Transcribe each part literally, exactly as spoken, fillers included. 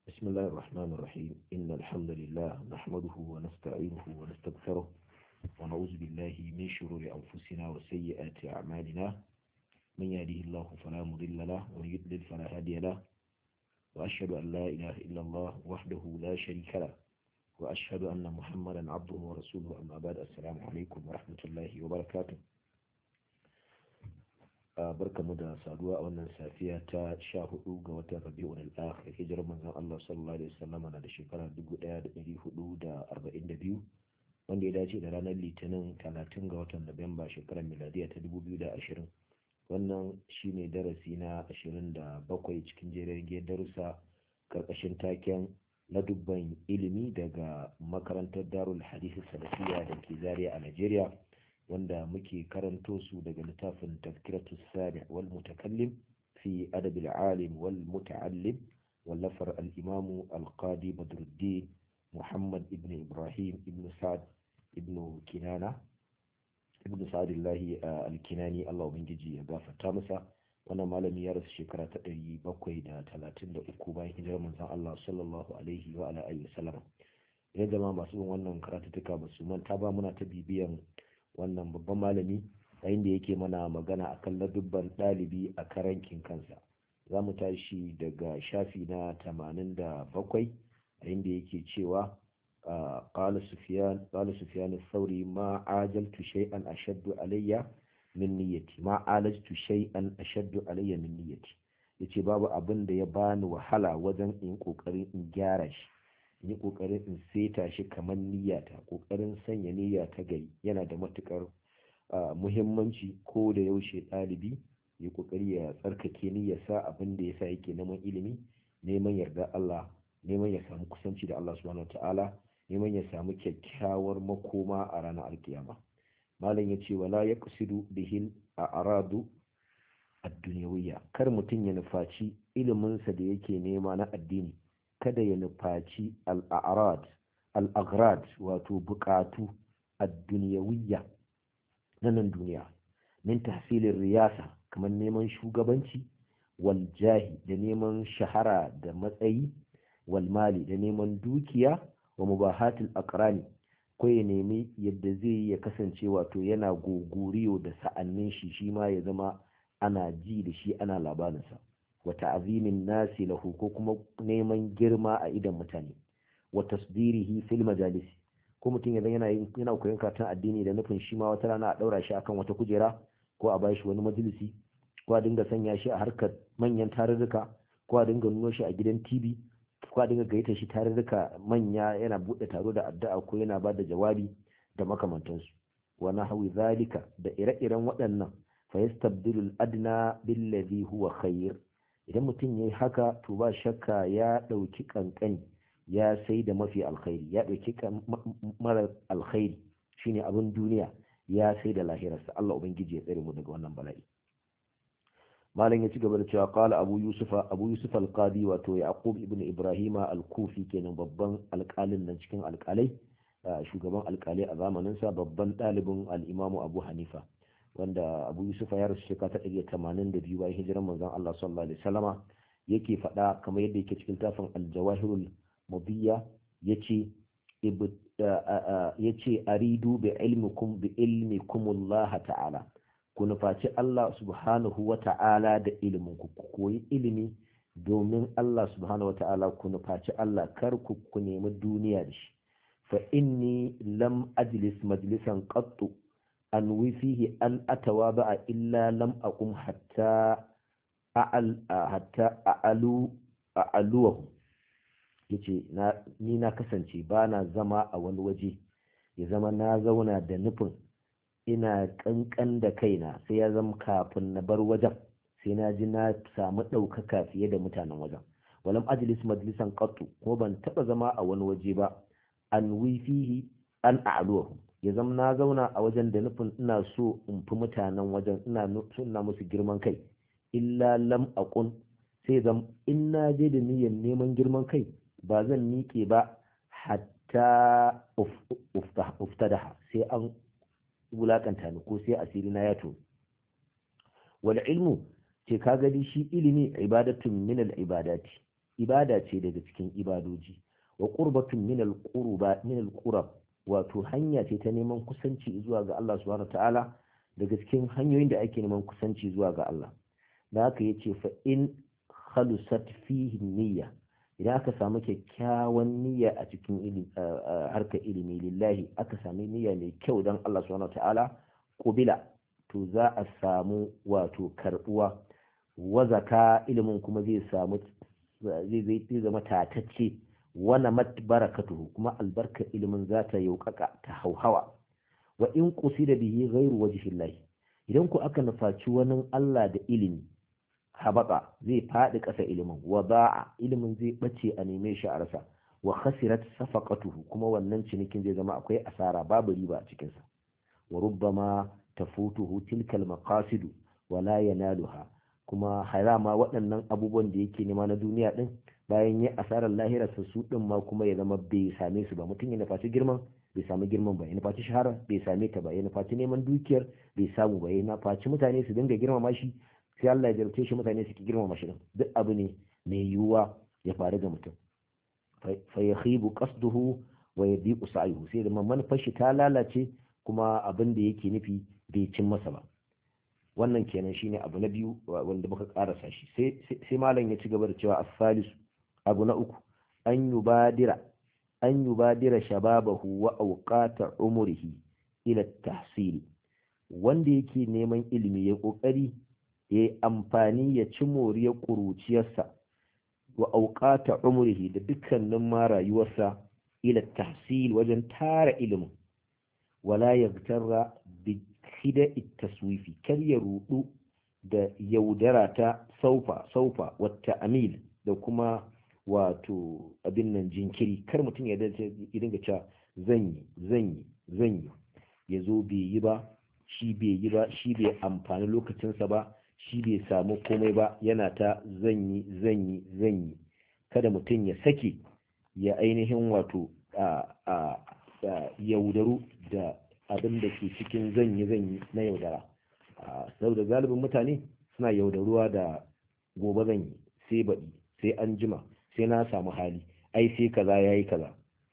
بسم الله الرحمن الرحيم إن الحمد لله نحمده ونستعينه ونستغفره ونعوذ بالله من شرور أنفسنا وسيئات أعمالنا من يهده الله فلا مضل له ومن يضلل فلا هادي له وأشهد أن لا إله إلا الله وحده لا شريك له وأشهد أن محمدا عبده ورسوله أما بعد السلام عليكم ورحمة الله وبركاته. barkamu da saduwa a wannan safiya ta sha hudu ga watan rabi'ul akhir hijirar manzon Allah sallallahu alaihi wasallam na da shekara dubu ɗaya da ɗari hudu da arba'in da biyu wanda ya dace da ranar litinin talatin ga watan Nuwamba shekarar miladiya ta dubu biyu da ashirin. Wannan shine darasi na ashirin da bakwai cikin jerin darussa karkashin taken na dubban ilimi daga makarantar Darul Hadith Salafiyya da ke Zaria a Najeriya, wanda muke karanto su daga littafin tazkiratu sami' wal mutakallim fi adab al-alim wal muta'allim wallafar al-imamu al-qadi badruddin muhammad ibn ibrahim ibn sa'd ibn kinana ibn sa'dillahi al-kinani Allah ubangiji ya gafarta masa. wannan malami ya rasu shekara ta ɗari bakwai da talatin da uku bayan hijirar manzon Allah sallallahu alaihi wa ala alihi wasallam. idan jama'a masu bin wannan karatutuka ba su manta ba, muna ta bibiyan wannan babban malami yayin da yake mana magana akan ladubban ɗalibi a karankin kansa. za mu tashi daga shafi na tamanin da bakwai yayin da yake cewa qala sufyan qala sufyan ath-thawri ma ajaltu shay'an ashaddu alayya min niyyati ma alajtu shay'an ashaddu alayya min niyyati yace babu abin da ya bani wahala wajen in kokarin in gyara shi, yi kokarin in seta shi kamar niyyata. Kokarin sanya niyya ta gari yana da matukar muhimmanci ko da yaushe ɗalibi ya kokari ya tsarkake niyyarsa abin da yasa yake neman ilimi, neman yarda Allah, neman ya samu kusanci da Allah subhanahu wataala, neman ya samu kyakkyawar makoma a ranar alkiyama. malam yace wala yaqsidu bihil a'radu ad-dunyawiyya, kar mutum ya nufaci ilimin sa da yake nema na addini, kada ya nufaci al'arad al'aghrad wato bukatu ad-dunyawiyya na nan duniya, min tahsilin riyasa kamar neman shugabanci, wal jahi da neman shahara da matsayi, wal mali da neman dukiya, wa mubahatil aqrani ko ya nemi yadda zai ya kasance wato yana goguriyo da sa'annin shi shi ma ya zama ana ji da shi ana labarinsa, wa ta'zimin nasi lahu ko kuma neman girma a idan mutane, wa tasdirihi fil majalis ko mutum yanzu yana yana koyon karatun addini da nufin shi ma wata rana a daura shi akan wata kujera ko a bashi wani majalisi ko a dinga sanya shi a harkar manyan tarurruka ko a dinga nuno shi a gidan T V ko a dinga gaita shi tarurruka manya yana bude taro da addu'a ko yana bada jawabi da makamantansu. wa nahwi zalika da ire-iren waɗannan fa yastabdilu al-adna billadhi huwa khair. idan mutum ya yi haka to ba shakka ya ɗauki ƙanƙani ya sai da mafi alkhairi, ya ɗauki mara alkhairi shine abin duniya ya sai da lahirarsa. Allah ubangiji ya tsare mu daga wannan bala'i. malam ya ci gaba da cewa qala abu yusufa abu yusuf al-qadi wato yaqub ibn ibrahima al-kufi kenan, babban alƙalin nan cikin alƙalai, shugaban alƙalai a zamanin sa, babban ɗalibin al-imamu abu hanifa, wanda abu yusufa ya rasu shekara ta ɗari tamanin da biyu bayan hijiran manzon Allah sallallahu alaihi wasallama. yake faɗa kamar yadda yake cikin tafin al-jawahirul mubiyya yace yace aridu bi ilmikum bi ilmikum Allah ta'ala, ku nufaci Allah subhanahu wa ta'ala da ilimin ku, ku koyi ilimi domin Allah subhanahu wa ta'ala, ku nufaci Allah, kar ku ku nemi duniya da shi. fa inni lam ajlis majlisan qattu an wifihi an atawaba illa lam aqum hatta a'al hatta a'alu a'aluhu yace na ni na kasance bana zama a wani waje ya zama na zauna da nufin ina kankan da kaina sai ya zama kafin na bar wajen sai na ji na samu ɗaukaka fiye da mutanen wajen. walam ajlis majlisan qattu, ko ban taba zama a wani waje ba an wifihi an a'aluhu ya zama na zauna a wajen da nufin ina so in fi mutanen wajen, ina so ina musu girman kai, illa lam aqun sai zam in na je da niyyar neman girman kai ba zan miƙe ba hatta uftadaha sai an wulakanta ni ko sai asiri na ya to. wal ilmu ce ka gani shi ilimi ibadatun min al ibadati ibada ce daga cikin ibadoji wa qurbatun min al-qurba min al-qurab wato hanya ce ta neman kusanci zuwa ga Allah subhanahu ta'ala daga cikin hanyoyin da ake neman kusanci zuwa ga Allah da haka yace fa in khalusat fihi niyya idan aka samu kyakkyawan niyya a cikin ilimi harkar ilimi lillahi aka sami niyya mai kyau dan Allah subhanahu ta'ala qubila to za a samu wato karbuwa wazaka ilimin kuma zai samu zai zai zama tatacce wana mat barakatuhu kuma albarka ilimin za ta yaukaka ta hauhawa wa in qusida bihi ghairu wajhillahi idan ku aka nufaci wani Allah da ilimi habaka zai fadi ƙasa ilimin wa ba'a ilimin zai bace a neme shi a rasa wa khasirat safaqatuhu kuma wannan cinikin zai zama akwai asara babu riba a cikin sa wa rubbama tafutuhu tilkal maqasid wa la yanaluha kuma harama waɗannan abubuwan da yake nema na duniya din bayan ya asarar lahirarsa su din ma kuma ya zama bai same su ba mutum ya nufaci girman bai samu girman ba ya nufaci shahara bai same ta ba ya nufaci neman dukiyar bai samu ba ya nufaci mutane su dinga girmama shi sai Allah ya jarabce shi mutane su ki girmama shi din duk abu ne mai yiwuwa ya faru ga mutum fa yakhibu qasduhu wa yadiqu sa'yuhu sai da manufar shi ta lalace kuma abin da yake nufi bai cin masa ba wannan kenan shine abu na biyu wanda muka karasa shi sai sai malam ya ci gaba da cewa as-salisu abu na uku an yubadira an yubadira shababahu wa awqata umrihi ila tahsil wanda yake neman ilimi ya kokari ya amfani ya ci moriyar kuruciyarsa wa awqata umrihi da dukkanin ma rayuwarsa ila tahsil wajen tara ilimin wala yaghtarra bi khida'i taswifi kar ya rudu da yaudara ta saufa saufa wa ta'mil da kuma wato abin nan jinkiri kar mutum ya dinga cewa zan yi zan yi zan yi ya zo bai yi ba shi bai yi ba shi bai amfani lokacinsa ba shi bai samu komai ba yana ta zan yi zan yi zan yi kada mutum ya sake ya ainihin wato a a yaudaru da abin da ke cikin zan yi zan yi na yaudara saboda galibin mutane suna yaudaruwa da gobe zan yi sai baɗi sai an jima sai na samu hali ai sai kaza yayi kaza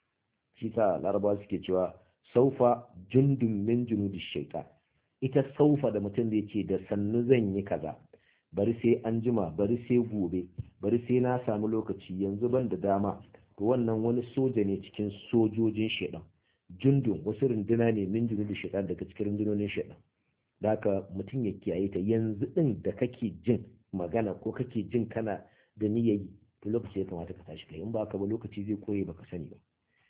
shi sa larabawa suke cewa saufa jundun min junudi shaytan ita saufa da mutum da yake da sannu zan yi kaza bari sai an jima bari sai gobe bari sai na samu lokaci yanzu ban da dama to wannan wani soja ne cikin sojojin shaytan jundun wasu runduna ne min junudi shaytan daga cikin rundunonin shaytan da haka mutum ya kiyaye ta yanzu din da kake jin magana ko kake jin kana da niyyayi to lokaci ya kamata ka tashi kai in ba ka ba lokaci zai koye baka sani ba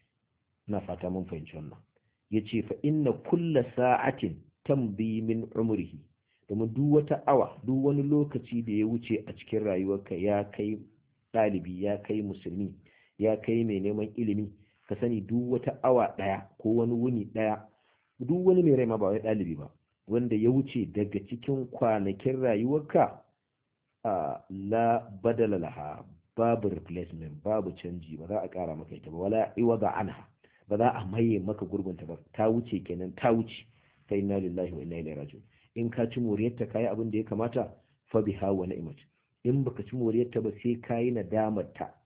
ina fata mun fahimci wannan yace fa inna kulla sa'atin tambi min umrihi domin duk wata awa duk wani lokaci da ya wuce a cikin rayuwarka ya kai ɗalibi ya kai musulmi ya kai mai neman ilimi ka sani duk wata awa ɗaya ko wani wuni ɗaya duk wani mai rai ma ba wai ɗalibi ba wanda ya wuce daga cikin kwanakin rayuwarka a la badala laha babu replacement babu canji ba za a ƙara maka ita ba wala iwaga anha ba za a maye maka gurbinta ba ta wuce kenan ta wuce fa inna lillahi wa inna ilaihi raji'un in ka ci moriyarta kai abin da ya kamata fa biha wa ni'mat in baka ci moriyarta ba sai kai nadamar ta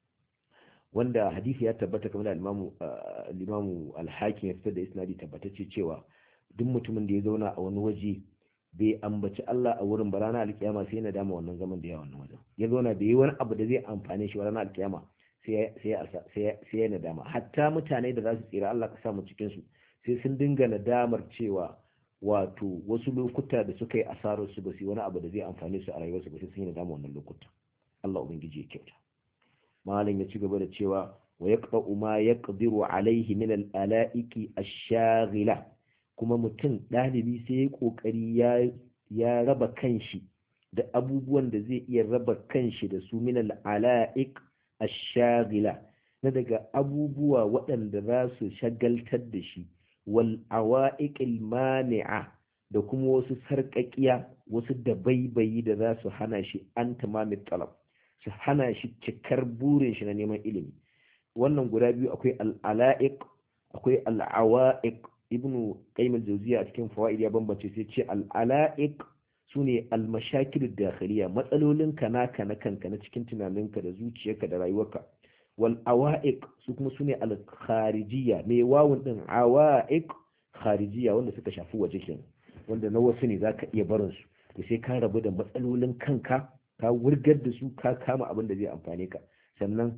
wanda hadisi ya tabbata kamar al-imamu al-imamu al-hakim ya fitar da isnadi tabbatacce cewa duk mutumin da ya zauna a wani waje bai ambaci Allah a wurin ba ranar alkiyama sai na dama wannan zaman da ya wannan wajen ya zauna bai yi wani abu da zai amfane shi ranar alkiyama sai sai ya nadama hatta mutane da za su tsira Allah ka samu cikin su sai sun dinga nadamar cewa wato wasu lokuta da suka yi asarar su ba su yi wani abu da zai amfane su a rayuwarsu ba sai sun yi nadama wannan lokuta Allah ubangiji ya kyauta malam ya ci gaba da cewa wa yaqta'u ma yaqdiru alaihi min al-alaiki ash-shaghila kuma mutum ɗalibi sai ya ƙoƙari ya raba kanshi da abubuwan da zai iya raba kanshi da su min al'ala'iq ash-shaghila na daga abubuwa waɗanda za su shagaltar da shi wal awa'iqil mani'a da kuma wasu sarƙaƙiya wasu dabaibayi da za su hana shi an tamamit talab su hana shi cikar burin shi na neman ilimi wannan guda biyu akwai al'ala'iq akwai al'awa'iq ibnu qayyim al-jawziyya a cikin fawaid ya bambance sai ce al-ala'iq sune al-mashakil dakhiliya, matsalolin ka naka na kanka na cikin tunaninka da zuciyarka da rayuwarka. wal awaiq su kuma sune al-kharijiyya, mai wawun din awaiq kharijiyya wanda suka shafi waje kenan, wanda na wasu ne zaka iya barin su, to sai ka rabu da matsalolin kanka ka wurgar da su ka kama abin da zai amfane ka, sannan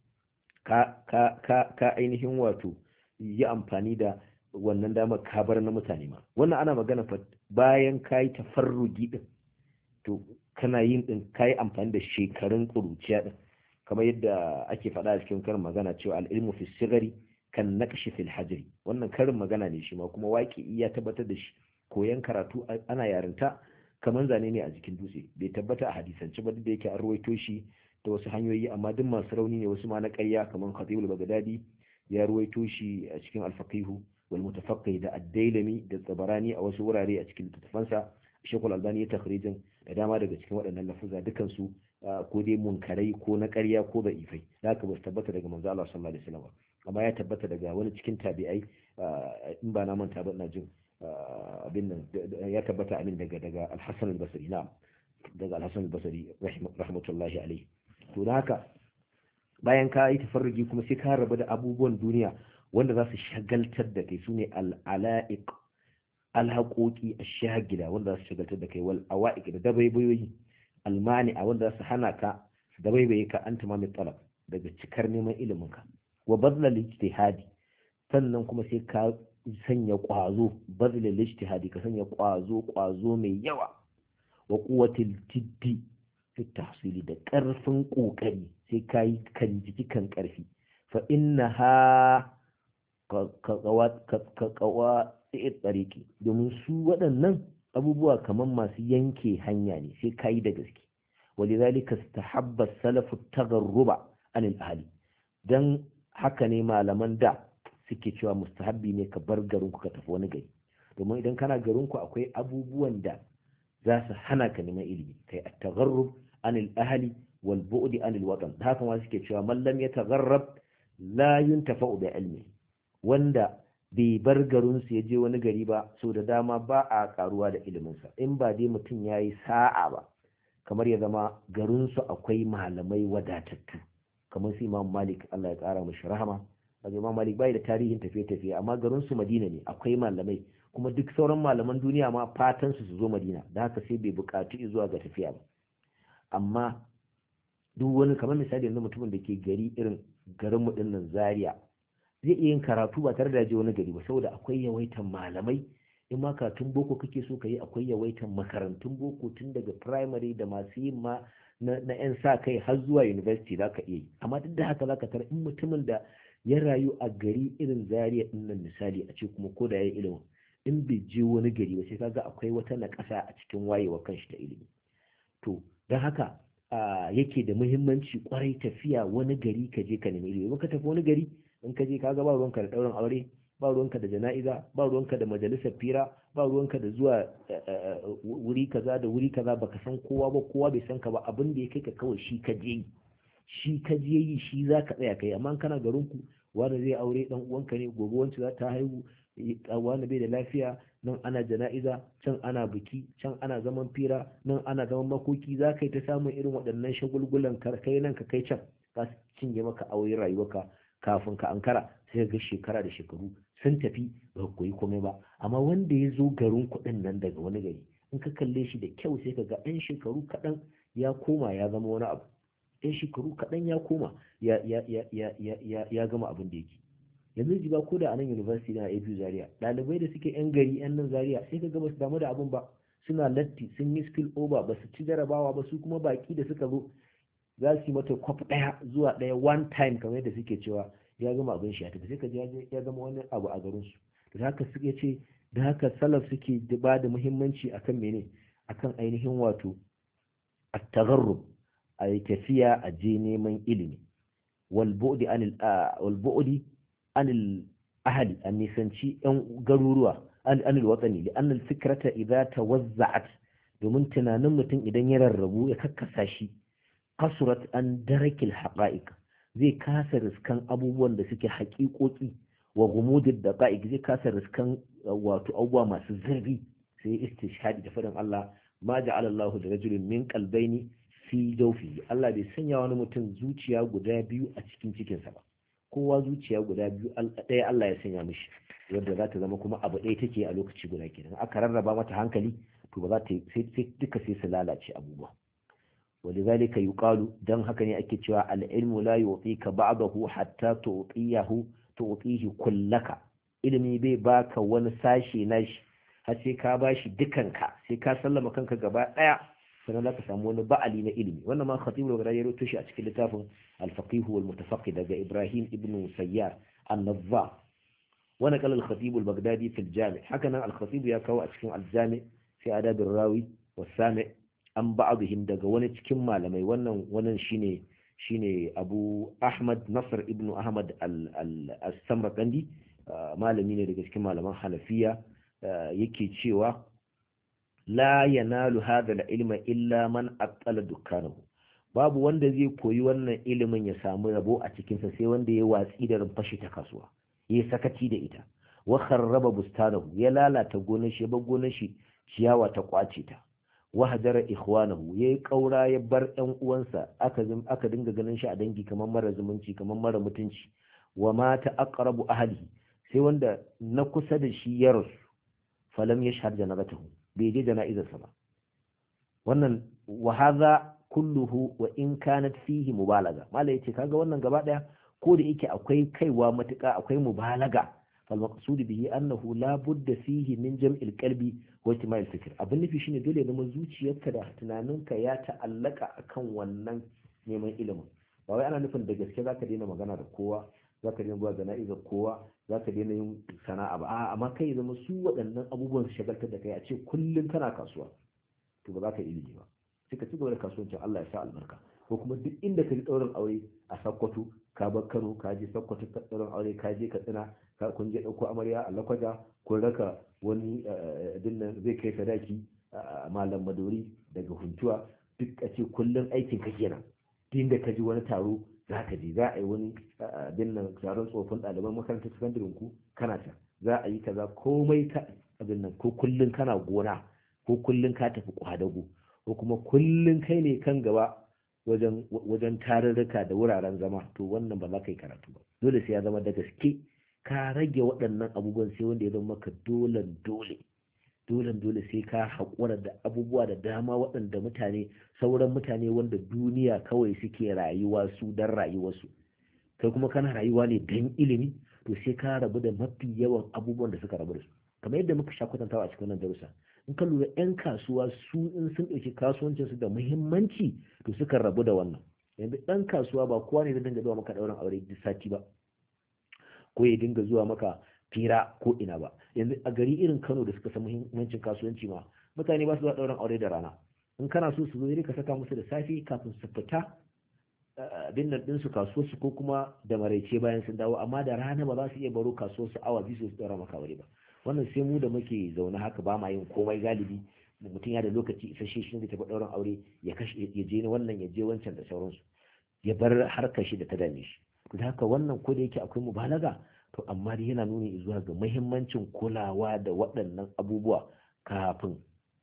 ka ka ka ka ainihin wato yi amfani da wannan damar ka bar na mutane ma. Wannan ana magana fa bayan kai tafarrugi din, to kana yin din kai amfani da shekarun kuruciya din, kamar yadda ake faɗa a cikin karin magana cewa al-ilmu fi sigari kan naqshi fil hajri. Wannan karin magana ne shi ma kuma waki ya tabbatar da shi. Koyan karatu ana yarinta kamar zane ne a jikin dutse, bai tabbata a hadisance ba da yake an ruwaito shi da wasu hanyoyi, amma duk masu rauni ne, wasu ma na ƙarya, kamar Khatibul Baghdadi ya ruwaito shi a cikin al-Faqihu wal Mutafaqqih da Ad-Dailami da Tabarani a wasu wurare a cikin littafansa. Sheikhul Albani ya takhrijin da dama daga cikin waɗannan lafuza dukan su ko dai munkarai ko na ƙarya ko da ifai, da haka ba su tabbata daga manzo Allah sallallahu alaihi wasallam, amma ya tabbata daga wani cikin tabi'ai, in ba na manta ba ina jin abin nan ya tabbata amin daga daga Al-Hasan al-Basri, na'am daga Al-Hasan al-Basri rahmatullahi alaihi. to da haka bayan ka yi tafarrugi kuma sai ka rabu da abubuwan duniya wanda za su shagaltar da kai, sune al-ala'iq alhaƙoƙi a shagila wanda za su shagaltar da kai, wal awa'iq da dabaibayoyi almani a wanda za su hana ka su dabaibaye ka an tamami talab daga cikar neman ilimin ka. Wa badlal ijtihadi, sannan kuma sai ka sanya ƙwazo, badlal ijtihadi ka sanya ƙwazo ƙwazo mai yawa. Wa quwwatil jiddi fi tahsili, da ƙarfin ƙoƙari sai ka yi kan jiki kan ƙarfi. Fa innaha ka ka kawa tsariki, domin su waɗannan abubuwa kamar masu yanke hanya ne, sai kayi da gaske. walidhalika istahabba salafu tagharruba anil ahli, dan haka ne malaman da suke cewa mustahabbi ne ka bar garin ku ka tafi wani gari, domin idan kana garin ku akwai abubuwan da za su hana ka neman ilimi, kai at-tagharrub anil ahli wal bu'd anil watan. haka ma suke cewa man lam yatagharrab la yuntafa'u bi ilmi, wanda bai bar garinsu ya je wani gari ba, so da dama ba a karuwa da iliminsa, in ba dai mutum ya yi sa'a ba, kamar ya zama garinsu akwai malamai wadatattu kamar su Imam Malik, Allah ya kara mashi rahama. Imam Malik bai da tarihin tafiye-tafiye, amma garinsu Madina ne, akwai malamai, kuma duk sauran malaman duniya ma fatan su su zo Madina, da haka sai bai bukatu zuwa ga tafiya ba. Amma duk wani, kamar misali yanzu mutumin da ke gari irin garin mu dinnan Zaria, zai iya yin karatu ba tare da je wani gari ba, saboda akwai yawaitan malamai. In ma karatun boko kake so ka yi, akwai yawaitan makarantun boko tun daga primary da masu yin ma na yan sa kai har zuwa university za ka iya yi. Amma duk da haka za ka tara in mutumin da ya rayu a gari irin Zaria din nan misali, a ce kuma ko da ya yi ilimin, in bai je wani gari ba sai kaga akwai wata naƙasa a cikin wayewa kanshi ta ilimi. To don haka yake da muhimmanci kwarai tafiya wani gari ka je ka nemi ilimi. In ka tafi wani gari, in ka je kaga ba ruwanka da ɗaurin aure, ba ruwanka da jana'iza, ba ruwanka da majalisar fira, ba ruwanka da zuwa wuri kaza da wuri kaza, baka san kowa ba, kowa bai san ka ba, abin da ya kai ka kawai shi ka je yi shi ka je yi shi za ka tsaya kai. Amma kana garin ku, wanda zai aure dan uwanka ne, gobe wancan za ta haihu, wani bai da lafiya, nan ana jana'iza, can ana biki, can ana zaman fira, nan ana zaman makoki, za ka yi ta samun irin waɗannan shagulgulan kai nan ka kai can, za su cinye maka aure rayuwarka. Kafin ka ankara sai ga shekara da shekaru sun tafi ba koyi komai ba. Amma wanda ya zo garin kuɗin nan daga wani gari, in ka kalle shi da kyau sai ka ga ɗan shekaru kaɗan ya koma ya zama wani abu, ɗan shekaru kaɗan ya koma ya ya ya ya ya ya gama abin da yake. Yanzu ji ba ko da a nan university na A B U Zaria, ɗalibai da suke yan gari yan nan Zaria sai ka ga ba su damu da abin ba, suna latti, sun yi skill over, ba su ci jarabawa ba, su kuma baki da suka zo za su yi mata kwaf ɗaya zuwa ɗaya one time kamar yadda suke cewa, ya gama abin shi ya tafi, sai ka ji ya zama wani abu a garin su. Da haka suke ce, da haka salaf suke ba da muhimmanci akan mene, akan ainihin wato at-tagharrub, a tafiya a je neman ilimi. wal bu'di anil wal bu'di anil ahli, an nisanci yan garuruwa, anil watani, li anna al-fikrata idza tawazza'at, domin tunanin mutum idan ya rarrabu ya kakkasa shi, kasurat an darakil haqa'iq, zai kasa riskan abubuwan da suke haƙiƙoƙi, wa gumudid daqa'iq, zai kasa riskan wato abubuwa masu zurfi. sai istishhadi da faɗin Allah ma ja'ala Allahu li rajulin min qalbayni fi jawfihi Allah bai sanya wani mutum zuciya guda biyu a cikin cikinsa ba kowa zuciya guda biyu ɗaya Allah ya sanya mishi yadda za ta zama kuma abu ɗaya take a lokaci guda kenan aka rarraba mata hankali to ba za ta sai duka sai su lalace abubuwa ولذلك يقال dan haka ne ake cewa al-ilmu la yu'tika ba'dahu hatta tu'tiyahu tu'tihi kullaka ilimi bai baka wani sashi nashi har sai ka bashi dukanka sai ka sallama kanka gaba daya sannan zaka samu wani ba'ali na ilimi wannan ma khatib al-baghdadi ya rawaito shi a cikin littafin al-faqih wal mutafaqqih daga Ibrahim ibn Sayyar an-Nadha wa naqala al-khatib al-baghdadi fi al-jami' haka nan al-khatib ya kawo a cikin al-jami' fi adab ar-rawi was-sami' an ba'dihim daga wani cikin malamai wannan wannan shine shine Abu Ahmad Nasr ibn Ahmad al-Samarkandi malami ne daga cikin malaman Hanafiya yake cewa la yanalu hadha al-ilma illa man aqala dukkanahu babu wanda zai koyi wannan ilimin ya samu rabo a cikin sa sai wanda ya watsi da rumfashi ta kasuwa ya sakaci da ita wa kharraba bustanahu ya lalata gonar shi ba gonar shi ciyawa ta kwace ta wa hajara ikhwanahu yayi kaura ya bar ɗan uwansa aka aka dinga ganin shi a dangi kamar mara zumunci kamar mara mutunci wa mata aqrabu ahlihi sai wanda na kusa da shi ya rasu falam yashhad janazatahu bai je jana'izarsa ba wannan wa hadha kulluhu wa in kanat fihi mubalaga malai yace kaga wannan gaba daya ko da yake akwai kaiwa matuka akwai mubalaga fal maqsud bihi annahu la budda fihi min jam'il qalbi wa istima'il fikr abin nufi shine dole ya zama zuciyarka da tunaninka ya ta'allaka akan wannan neman ilimin ba wai ana nufin da gaske zaka daina magana da kowa zaka daina zuwa jana'izar kowa zaka daina yin sana'a ba a'a amma kai zama su waɗannan abubuwan su shagaltar da kai a ce kullun kana kasuwa to ba za ka ilimi ba sai ka ci gaba da kasuwancin Allah ya sa albarka ko kuma duk inda ka ji ɗaurin aure a Sokoto ka bar Kano ka je Sokoto ka ɗaurin aure ka je Katsina ka kun je ɗauko amarya a Lakwaja kun raka wani dinnan zai kai sadaki a Malam Madori daga Huntuwa duk a ce kullun aikin ka kenan duk inda ka ji wani taro za ka je za a yi wani dinnan taron tsofin ɗaliban makarantar sakandaren ku kana ta za a yi kaza komai ka abin nan ko kullun kana gona ko kullun ka tafi kwadago ko kuma kullun kai ne kan gaba wajen wajen tarurruka da wuraren zama to wannan ba za ka yi karatu ba dole sai ya zama da gaske ka rage waɗannan abubuwan sai wanda ya zama maka dolen dole dolen dole sai ka haƙura da abubuwa da dama waɗanda mutane sauran mutane wanda duniya kawai suke rayuwa su don rayuwarsu kai kuma kana rayuwa ne don ilimi to sai ka rabu da mafi yawan abubuwan da suka rabu da su kamar yadda muka sha kwatantawa a cikin wannan darussa in ka lura 'yan kasuwa su in sun ɗauki kasuwancinsu da muhimmanci to suka rabu da wannan yanzu ɗan kasuwa ba kowa ne zai dinga zuwa maka ɗaurin aure duk sati ba ko ya dinga zuwa maka fira ko ina ba yanzu a gari irin Kano da suka san muhimmancin kasuwanci ma mutane ba su zuwa ɗaurin aure da rana in kana so su zo ka saka musu da safe kafin su fita abin nan ɗinsu kasuwarsu ko kuma da maraice bayan sun dawo amma da rana ba za su iya baro kasuwarsu awa biyu su ɗaura maka aure ba wannan sai mu da muke zaune haka ba ma yin komai galibi mutum ya da lokaci isasshe shi ne tafi ɗaurin aure ya kashe ya je wannan ya je wancan da sauransu ya bar harkar shi da ta dame shi to da haka wannan ko da yake akwai mubalaga to amma dai yana nuni zuwa ga muhimmancin kulawa da waɗannan abubuwa kafin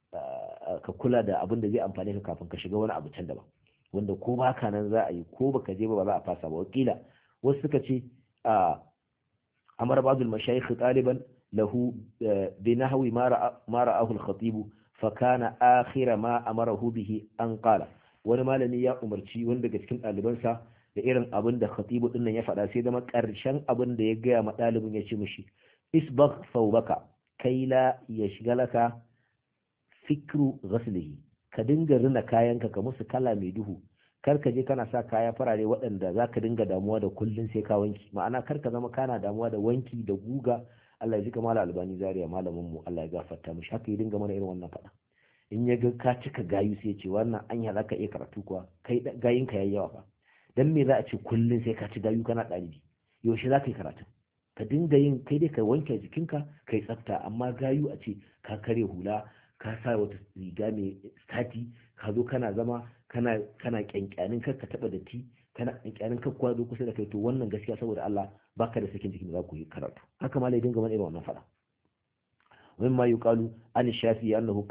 ka kula da abin da zai amfane ka kafin ka shiga wani abu can daban wanda ko baka nan za a yi ko baka je ba ba za a fasa ba wakila wasu suka ce a amar ba'dul mashayikh taliban lahu bi nahwi ma ra'ahu al-khatib fa kana akhir ma amarahu bihi an qala wani malami ya umarci wanda daga cikin ɗalibansa da irin abin da khatibu din nan ya faɗa sai zama ƙarshen abin da ya gaya ma ɗalibin ya ce mishi isbagh thawbaka kai la yashgalaka fikru ghaslihi ka dinga rina kayanka ka musu kala mai duhu kar ka je kana sa kaya farare waɗanda za ka dinga damuwa da kullun sai ka wanki ma'ana kar ka zama kana damuwa da wanki da guga Allah ya jika mala albani zaria malamin mu Allah ya gafarta mishi haka ya dinga mana irin wannan faɗa in ya ga ka cika gayu sai ya ce wannan anya za ka iya karatu kuwa kai gayinka yayi yawa fa dan me za a ce kullun sai ka ci gayu kana ɗalibi yaushe za ka yi karatu ka dinga yin kai dai ka wanke jikinka kai tsafta amma gayu a ce ka kare hula ka sa wata riga mai stati ka zo kana zama kana kana kyankyanin kar ka taba datti kana kyankyanin kar kwa zo kusa da kai to wannan gaskiya saboda Allah baka da sakin jikin da za ku yi karatu haka ma lai dinga mana irin wannan fada mimma yuqalu an shafi annahu qala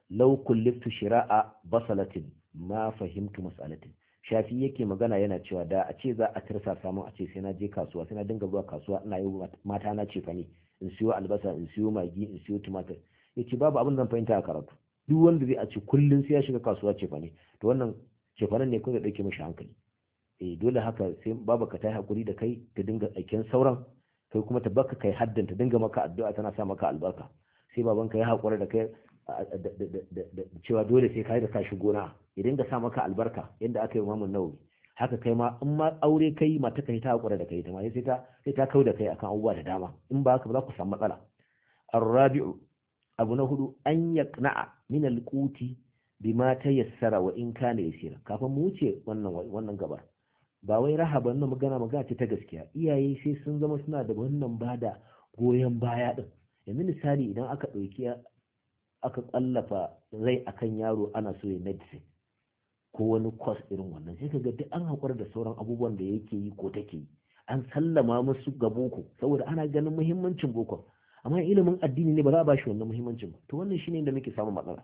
law kulliftu shira'a basalatin ma fahimtu mas'alatin. Shafi yake magana yana cewa da a ce za a tirsa samun a ce sai na je kasuwa sai na dinga zuwa kasuwa ina yi mata na ce fa ne in siyo albasa in siyo magi in siyo tumatir, yace babu abin da zan fahimta a karatu. Duk wanda zai a ce kullun sai ya shiga kasuwa ce fa ne, to wannan ce fa ne kuma da dauke mishi hankali. eh dole haka sai baba ka tayi hakuri da kai ta dinga aikin sauran, kai kuma ta baka kai haddan ta dinga maka addu'a tana sa maka albarka. Sai babanka ya hakura da kai cewa dole sai kai da ka shigo na ya dinga sa maka albarka yadda aka yi Imam Nawawi. Haka kai ma in ma aure kai mata kai ta hakura da kai ta ma sai ta sai ta kauda kai akan abubuwa da dama, in ba haka ba za ku samu matsala. Ar-rabi'u, abu na hudu, an yaqna'a min al-quti bima tayassara wa in kana yasira. Kafin mu wuce wannan wannan gabar, ba wai rahaba nan magana magana ce ta gaskiya. Iyaye sai sun zama suna da wannan bada goyon baya din. Yanzu misali idan aka dauki aka kallafa rai akan yaro ana so ya medicine ko wani course irin wannan, sai kaga duk an hakura da sauran abubuwan da yake yi ko take yi, an sallama musu ga boko saboda ana ganin muhimmancin boko. Amma ilimin addini ne ba za a bashi wannan muhimmancin ba. To wannan shine inda muke samun matsala.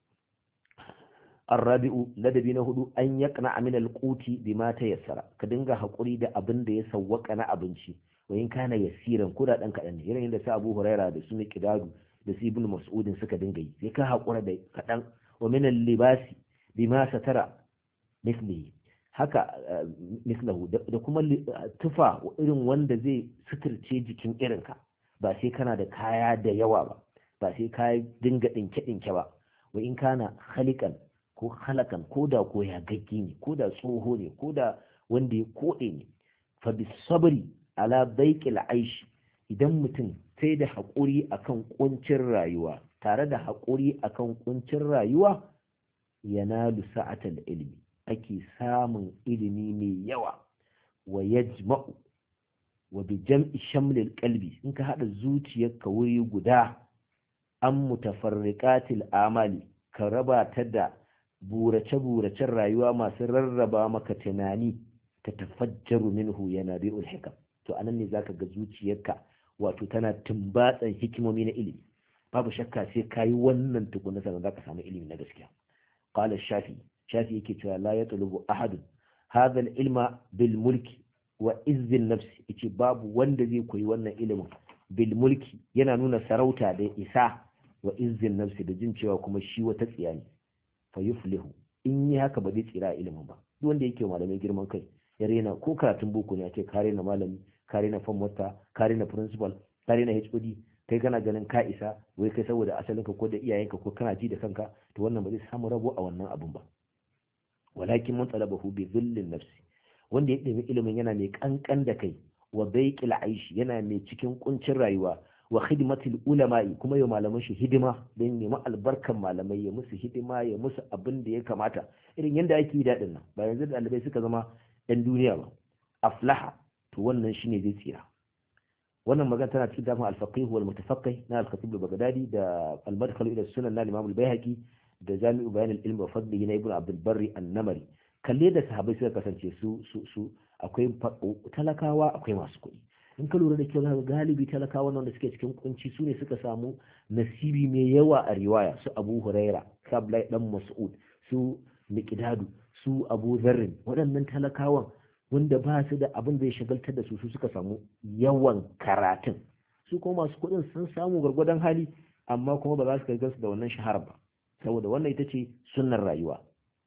Arrabi'u, ladabi na hudu, an yaqna min al-quti bima tayassara. Ka dinga hakuri da abin da ya sawwaka na abinci, wa in kana yasiran ko da dan kadan ne. Irin yadda sa Abu Huraira da Sunni Qidadu da su Ibn Mas'udin suka dinga yi. Sai ka hakura da kadan. Wa min al-libasi bima satara mislihi. Haka mislahu da kuma tufa irin wanda zai suturce jikin irinka. Ba sai kana da kaya da yawa ba, ba sai ka dinga dinke dinke ba. Wa in kana khaliqan ko halakan, ko da ko ya gaggi ne, ko da tsoho ne, ko da wanda ya koɗe ne. Fa bi sabri ala baiqil aishi, idan mutum sai da haƙuri akan kuncin rayuwa, tare da haƙuri akan kuncin rayuwa, yanalu sa'atal ilmi, ake samun ilimi mai yawa. Wa yajma'u, wa bi jam'i shamlil qalbi, in ka hada zuciyarka wuri guda, an mutafarriqatil amali, ka raba ta da burace-buracen rayuwa masu rarraba maka tunani, ta tafajjaru minhu yanabi'ul hikam. To anan ne zaka ga zuciyarka wato tana tumbatsan hikimomi na ilimi. Babu shakka sai kayi wannan tukuna sannan zaka samu ilimi na gaskiya. Qala Shafi, Shafi yake cewa la yatlubu ahadun hadha al-ilma bil mulki wa izzin nafsi. Yace babu wanda zai koyi wannan ilimin bil mulki, yana nuna sarauta da isa, wa izzin nafsi da jin cewa kuma shi wata tsiya ne. Fa yuflihu, in yi haka ba zai tsira ilimin ba. Duk wanda yake malamai girman kai, ya rena ko karatun boko ne, a ce ka rena malami, ka rena fan wata, ka rena principal, ka rena H O D, kai kana ganin ka isa, wai kai saboda asalinka ko da iyayenka ko kana ji da kanka, to wannan ba zai samu rabo a wannan abun ba. Walakin man talabahu bi dhillin nafsi, wanda ya nemi ilimin yana mai kankan da kai, wa baiqil aishi, yana mai cikin kuncin rayuwa, wa khidmatil ulama'i, kuma ya malaman shi hidima don nemi albarkan malamai, ya musu hidima, ya musu abin da ya kamata, irin yadda ake yi daɗin nan. Ba yanzu ɗalibai suka zama ɗan duniya ba. Aflaha, to wannan shine zai tsira. Wannan magana tana cikin dafin al-faqih wal mutafaqqih na al-khatib al-baghdadi, da al-madkhal ila sunan na Imam al-Baihaqi, da jami'u bayan al-ilm wa fadlihi na Ibn Abdul Barri an-Namari. Kalle da sahabbai suka kasance su su su akwai talakawa, akwai masu kuɗi. In ka lura da kyau ga galibi talakawa wanda suke cikin kunci su ne suka samu nasibi mai yawa a riwaya. Su Abu Huraira, su Abdullahi dan Mas'ud, su Miqdadu, su Abu Dharr, waɗannan talakawan wanda ba su da abin da ya shagaltar da su, su suka samu yawan karatun. Su kuma masu kuɗin sun samu gwargwadon hali, amma kuma ba za su kai gansu da wannan shahara ba, saboda wannan ita ce sunnar rayuwa.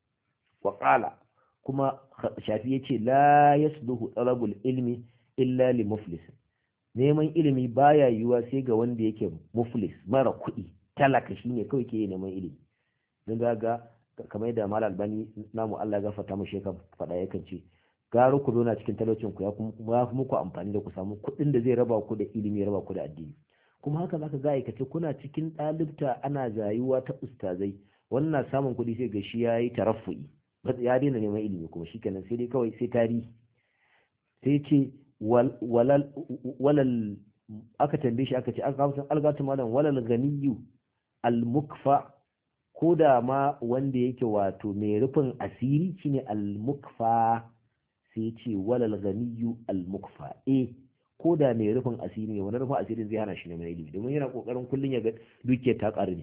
Wa qala, kuma Shafi yace la yasluhu talabul ilmi illa li muflis. Neman ilimi baya yiwuwa sai ga wanda yake muflis, mara kuɗi, talaka, shine kawai ke neman ilimi. Don ga kamar yadda Malam Albani namu Allah ya gafarta mu shekar faɗa yakan ce, gara ku zauna cikin talaucin ku ya kuma fi muku amfani da ku samu kuɗin da zai raba ku da ilimi, ya raba ku da addini. Kuma haka zaka ga aikace kuna cikin ɗalibta ana rayuwa ta ustazai, wannan samun kuɗi sai ga shi yayi taraffu'i, ya daina neman ilimi kuma shikenan sai dai kawai sai tarihi. Sai ce walal walal aka tambaye shi aka ce algatu malam walal ganiyu al-mukfa, ko da ma wanda yake wato mai rufin asiri shine al-mukfa. Sai ce walal ganiyu al-mukfa, eh ko da mai rufin asiri ne, wani rufin asirin zai hana shi neman ilimi, domin yana kokarin kullun ya ga dukiyar ta karu ne.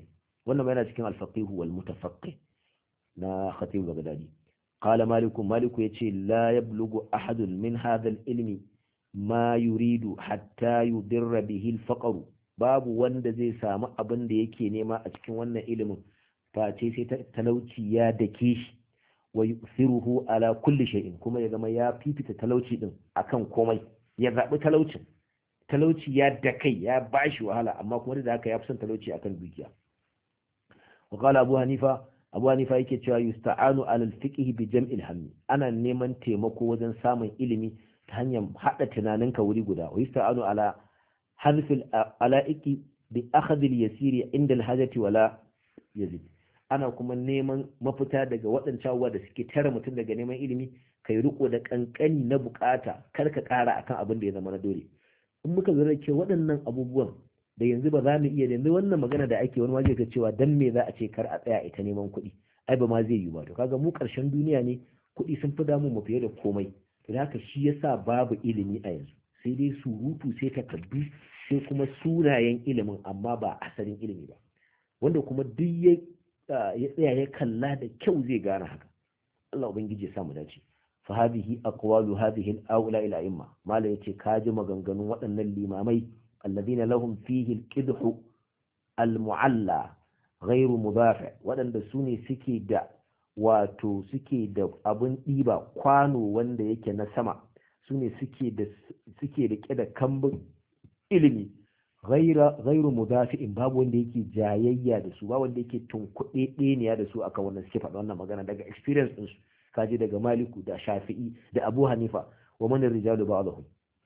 wannan yana cikin al-faqih wal mutafaqqih na khatib bagdadi. qala maliku maliku yace la yablughu ahadun min hadha al-ilmi ma yuridu hatta yudirra bihi al-faqr, babu wanda zai samu abin da yake nema a cikin wannan ilimin face sai talauci ya dake shi, wa yusiruhu ala kulli shay'in, kuma ya zama ya fifita talauci din akan komai, ya zabi talaucin. Talauci ya dakai ya bashi wahala, amma kuma da haka ya fi son talauci akan dukiya. wa qala abu hanifa abu hanifa yake cewa yusta'anu ala al-fiqh bi jam'il hammi, ana neman taimako wajen samun ilimi ta hanyar hada tunaninka wuri guda. wa yusta'anu ala hadfil ala'iki bi akhdh al-yasir inda al-hajati wala yazid, ana kuma neman mafita daga waɗancan abubuwa da suke tare mutum daga neman ilimi, kai riko da kankani na bukata, kar ka kara akan abin da ya zama na dole. In muka zura ke waɗannan abubuwan da yanzu ba za mu iya, yanzu wannan magana da ake wani ma zai ga cewa dan me za a ce kar a tsaya ita neman kuɗi, ai ba ma zai yi ba. To kaga mu ƙarshen duniya ne, kuɗi sun fi damu mu fiye da komai. To haka shi yasa babu ilimi a yanzu, sai dai surutu, sai takardu, sai kuma sunayen ilimin, amma ba asalin ilimi ba. Wanda kuma duk ya ya tsaya ya kalla da kyau zai gane haka. Allah ubangiji ya samu dace. fa hadhihi aqwalu hadhihi al-awla ila imma, malai yace kaji maganganun waɗannan limamai alladhina lahum fihi al-qidhu al-mu'alla ghayru mudafi, waɗanda su ne suke da wato suke da abun ɗiba kwano wanda yake na sama, su ne suke da suke da da kambun ilimi ghaira ghairu mudafi'in, babu wanda yake jayayya da su, babu wanda yake tunkuɗe ɗeniya da su akan wannan suke faɗa wannan magana daga experience ɗinsu. Kaji daga Maliku da Shafi'i da Abu Hanifa wa man ar-rijalu ba'dahum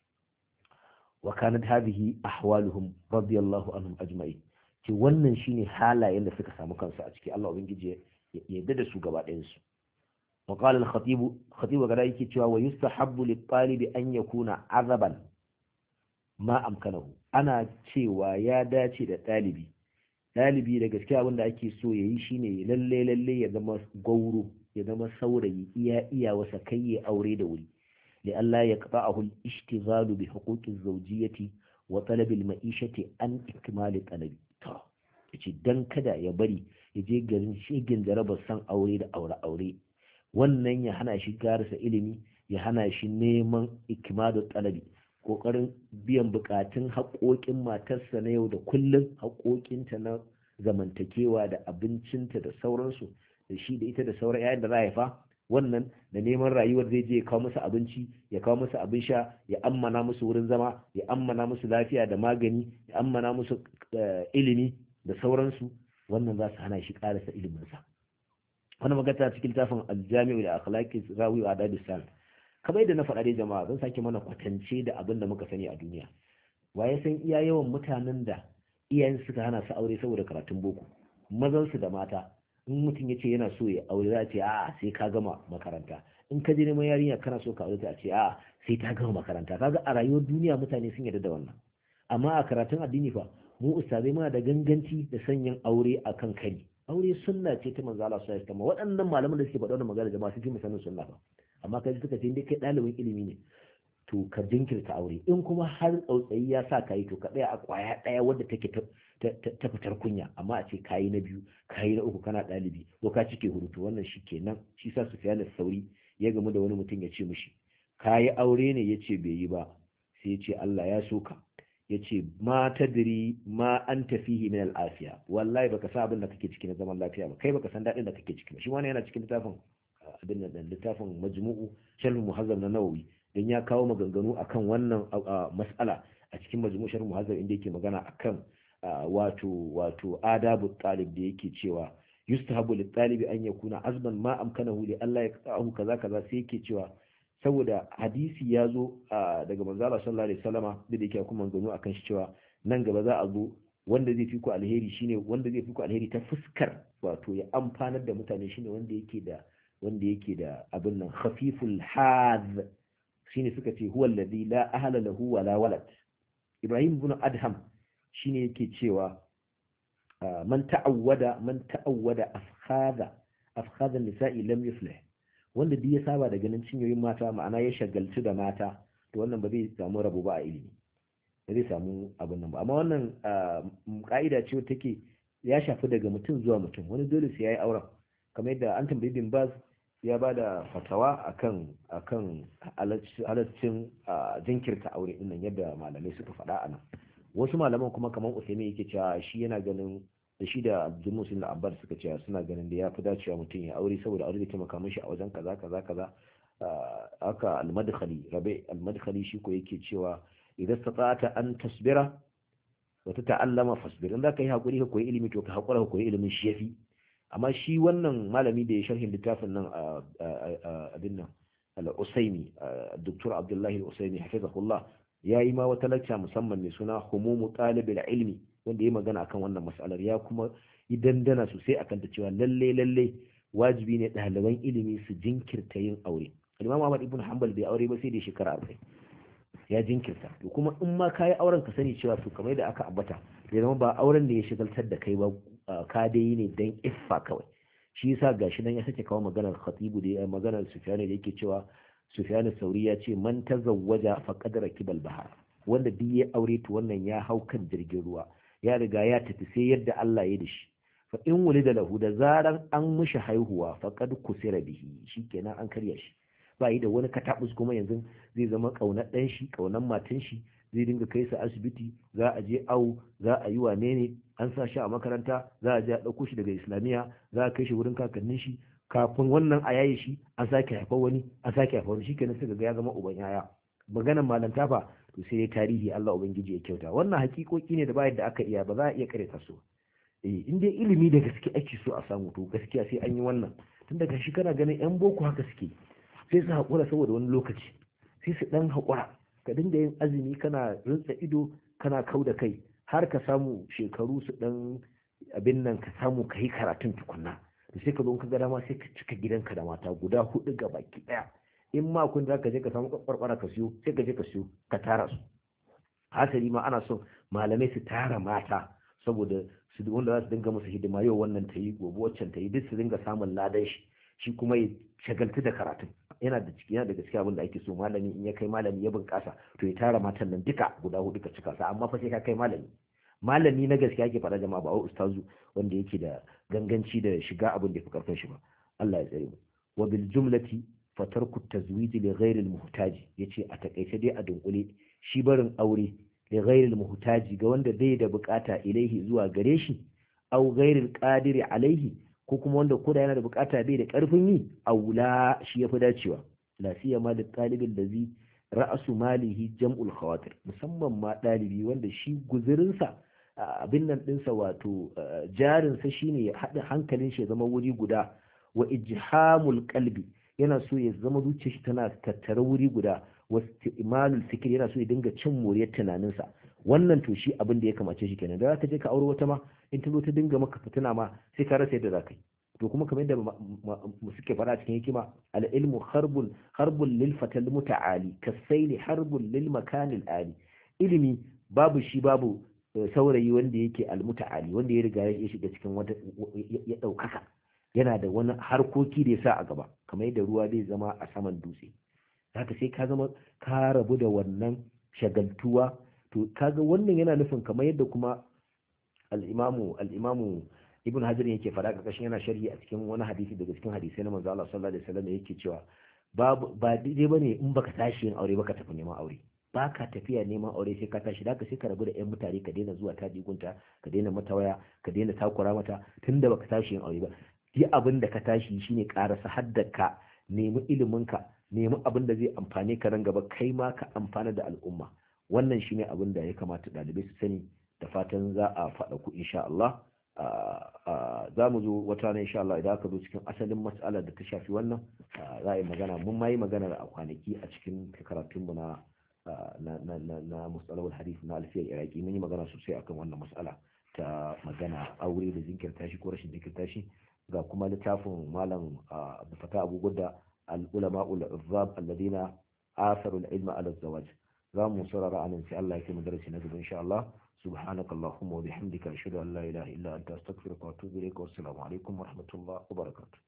wa kanat hadhihi ahwaluhum radiyallahu anhum ajma'in. ce wannan shine halayen da suka samu kansu a ciki, Allah ubangiji ya yarda da su gaba ɗayan su. wa qala al-khatib khatib gada yake cewa wa yustahabbu lit-talibi an yakuna azaban ma amkanahu, ana cewa ya dace da ɗalibi ɗalibi da gaskiya abin da ake so ya yi shine lalle lalle ya zama gauro, ya zama saurayi iya iya wasa kai ya aure da wuri, li Allah ya qata'ahu al-ishtighalu bi huquqi az-zawjiyyati wa talab al-ma'ishati an ikmal talabi. to yace dan kada ya bari ya je garin shigin jarabar san aure da aure aure, wannan ya hana shi garasa ilimi, ya hana shi neman ikmal talabi, kokarin biyan bukatun haƙoƙin matarsa na yau da kullum, haƙoƙinta na zamantakewa da abincinta da sauransu, da shi da ita da sauran yayin da za a haifa, wannan da neman rayuwar zai je ya kawo musu abinci, ya kawo musu abin sha, ya ammana musu wurin zama, ya ammana musu lafiya da magani, ya ammana musu ilimi da sauransu, wannan za su hana shi ƙarasa iliminsa. Wannan magana cikin littafin Al-Jami'u da Akhlaqi Rawi wa Adab San. Kamar yadda na faɗa dai jama'a, zan sake mana kwatance da abin da muka sani a duniya. Wa ya san iya yawan mutanen da iyayen suka hana su aure saboda karatun boko, mazan su da mata. In mutum ya ce yana so ya aure, za a ce a'a sai ka gama makaranta. In ka je neman yarinya kana so ka aure ta, a ce a'a sai ta gama makaranta. Kaga a rayuwar duniya mutane sun yarda da wannan, amma a karatun addini fa mu ustazai muna da ganganci da sanyin aure akan kari. Aure sunna ce ta manzo Allah sallallahu alaihi wasallam. Waɗannan malaman da suke faɗa wannan magana jama'a su fi musanin sunna fa. Amma kai suka ce dai kai ɗalibin ilimi ne, to ka jinkirta aure. In kuma har tsautsayi ya sa ka yi, to ka tsaya a ƙwaya ɗaya wadda take ta fitar kunya, amma a ce kayi na biyu kayi na uku kana ɗalibi ko ka cike hurutu, wannan shi kenan. Shi sa Sufyan as-Sauri ya gamu da wani mutum ya ce mishi kayi aure ne, ya ce bai yi ba, sai ya ce Allah ya so ka, ya ce ma tadri ma anta fihi min al-afiya, wallahi baka san abin da kake ciki na zaman lafiya ba, kai baka san daɗin da kake ciki ba. Shi wani yana cikin littafin abin nan littafin majmu'u sharh muhazzab na Nawawi, dan ya kawo maganganu akan wannan mas'ala a cikin majmu'u sharh muhazzab, inda yake magana akan wato wato adabu talib, da yake cewa yustahabu lit talibi an yakuna azman ma amkanahu li Allah yaqta'ahu kaza kaza, sai yake cewa saboda hadisi ya zo daga manzo Allah sallallahu alaihi wasallama, da yake kuma maganganu akan shi cewa nan gaba za a zo wanda zai fi ku alheri shine wanda zai fi ku alheri ta fuskar wato ya amfanar da mutane, shine wanda yake da wanda yake da abin nan khafiful hadh, shine suka ce huwa alladhi la ahla lahu wala walad. Ibrahim ibn Adham shine yake cewa man ta'awwada man ta'awwada afkhadha afkhadha nisa'i lam yuflih, wanda duk ya saba da ganin cinyoyin mata, ma'ana ya shagaltu da mata, to wannan ba zai samu rabo ba a ilimi, ba zai samu abin nan ba. Amma wannan ka'ida ce take ya shafi daga mutum zuwa mutum, wani dole sai yayi auren, kamar yadda an tambayi bin Baz ya ba da fatawa akan akan halaccin jinkirta aure dinnan yadda malamai suka faɗa a nan. Wasu malaman kuma kamar Usaimi yake cewa shi yana ganin da shi da Abdul Musin al-Abbas suka cewa suna ganin da ya fi dacewa mutum ya aure saboda aure da taimaka mishi a wajen kaza kaza kaza. Haka al-Madkhali Rabi al-Madkhali shi ko yake cewa idan sata'ata an tasbira wa tata'allama fasbir, in zaka yi hakuri ka koyi ilimi to ka hakura ka koyi ilimin shi yafi. amma shi wannan malami da ya sharhin littafin nan a abin nan al-Usaimi Dr. Abdullahi al-Usaimi hafizahullah ya yi ma wata lacca musamman mai suna humumu talibil ilmi wanda ya magana akan wannan mas'alar, ya kuma yi dandana sosai akan ta cewa lalle lalle wajibi ne ɗaliban ilimi su jinkirta yin aure. Imam Ahmad ibn Hanbal bai aure ba sai da shekara arba'in ya jinkirta. To kuma in ma kayi auren ka sani cewa to kamar da aka ambata zai zama ba auren da ya shigaltar da kai ba, ka dai yi ne dan iffa kawai. Shi yasa gashi nan ya sake kawo maganar Khatibu da maganar Sufyan da yake cewa Sufyan Sauri ya ce man tazawwaja faqad rakibal bahar, wanda duk ya aure to wannan ya hau kan jirgin ruwa, ya riga ya tafi sai yadda Allah ya dashi. Fa in wulida lahu, da zaran an mishi haihuwa faqad kusira bihi, shikenan an karya shi, ba yi da wani katabus kuma yanzu zai zama kaunar dan shi kaunar matan shi, zai dinga kai su asibiti, za a je awu, za a yi wane ne, an sa shi a makaranta, za a je a ɗauko shi daga islamiyya, za a kai shi wurin kakannin shi, kafin wannan a yaye shi an sake haifar wani an sake haifar wani, shikenan sai ga ya zama uban yaya. Maganar malanta fa to sai dai tarihi, Allah ubangiji ya kyauta. Wannan hakikoki ne da ba yadda aka iya, ba za a iya karanta su. Eh in dai ilimi da gaske ake so a samu to gaskiya sai an yi wannan. Tun daga shi kana ganin yan boko haka suke, sai su haƙura saboda wani lokaci, sai su ɗan haƙura, ka dinga yin azumi kana rintsa ido kana kau da kai har ka samu shekaru su ɗan abin nan, ka samu ka yi karatun tukunna, da sai ka zo ka ga dama sai ka cika gidanka da mata guda hudu ga baki ɗaya. In ma kun za ka je ka samu ƙwarƙwara ka siyo, sai ka je ka siyo ka tara su. Hasali ma ana son malamai su tara mata saboda su wanda za su dinga musu hidima, yau wannan ta yi gobe waccan ta yi, duk su dinga samun ladan shi, shi kuma ya shagaltu da karatun. Yana da ciki yana da gaskiya abin da ake so malami in ya kai malami ya bunƙasa to ya tara matan nan duka guda hudu ka cika sa, amma fa sai ka kai malami malami na gaskiya ke faɗa jama'a, ba wai ustazu wanda yake da ganganci da shiga abin da ya fi karfin shi ba. Allah ya tsare mu. Wa bil jumlati fatarku tazwij li ghayri al muhtaj, yace a takaice dai a dunkule shi barin aure li ghayri al muhtaj ga wanda bai da bukata ilaihi zuwa gare shi, au ghayri al qadiri alaihi, ko kuma wanda koda yana da bukata bai da karfin yi, aula shi yafi dacewa. La siyama da talibin da zai ra'asu malihi jam'ul khawatir, musamman ma dalibi wanda shi guzurinsa abin nan dinsa wato jarinsa shine ya haɗa hankalin shi ya zama wuri guda, wa ijhamul qalbi yana so ya zama zuciyar shi tana tattare wuri guda, wa istimalul fikr yana so ya dinga cin moriyar tunaninsa. Wannan to shi abin da ya kamace shi kenan. Da zaka je ka aure wata ma in ta zo ta dinga maka fitina ma sai ka rasa yadda za ka yi. To kuma kamar yadda suke faɗa cikin hikima, al-ilmu harbun harbun lil fatal muta'ali kasayli harbun lil makanil ali. Ilimi babu shi babu saurayi wanda yake al-muta'ali, wanda ya riga ya shiga cikin wata ya ɗaukaka, yana da wani harkoki da ya sa a gaba, kamar yadda ruwa zai zama a saman dutse. Haka sai ka zama ka rabu da wannan shagaltuwa. To kaga wannan yana nufin kamar yadda kuma al-imamu al-imamu ibn hajar yake faɗa ƙarƙashin yana sharhi a cikin wani hadisi daga cikin hadisai na manzo Allah sallallahu alaihi wasallam yake cewa babu ba daidai bane in baka tashi yin aure baka tafi neman aure, baka tafiya neman aure sai ka tashi. Da ka sai ka rabu da ƴan mutane, ka daina zuwa ta digunta, ka daina mata waya, ka daina takura mata tunda baka tashi yin aure ba. Yi abin da ka tashi shine karasa haddaka, nemi ilimin ka, nemi abin da zai amfane ka nan gaba, kai ma ka amfana da al'umma. Wannan shine abin da ya kamata ɗalibai su sani. Da fatan za a faɗa ku insha Allah. Za mu zo wata rana insha Allah idan aka zo cikin asalin mas'alar da ta shafi wannan, za a yi magana. Mun ma yi magana a kwanaki a cikin karatunmu na na na na mustalahul hadith na alfiyar iraki, mun yi magana sosai akan wannan mas'ala ta magana aure da jinkirta shi ko rashin jinkirta shi. Ga kuma littafin malam Abdul Fattah Abu Gudda al-ulama'ul izzab alladina asaru al-ilma ala zawaj. za mu saurara anan sai Allah ya kai mu darasi na gaba insha Allah. subhanakallahumma wa bihamdika ashhadu an la ilaha illa anta astaghfiruka wa atubu ilaik wa assalamu alaikum wa rahmatullahi wa barakatuh.